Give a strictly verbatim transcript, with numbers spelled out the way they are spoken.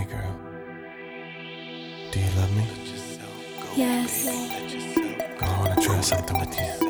Hey girl, do you love me? Yes. I wanna try something with you.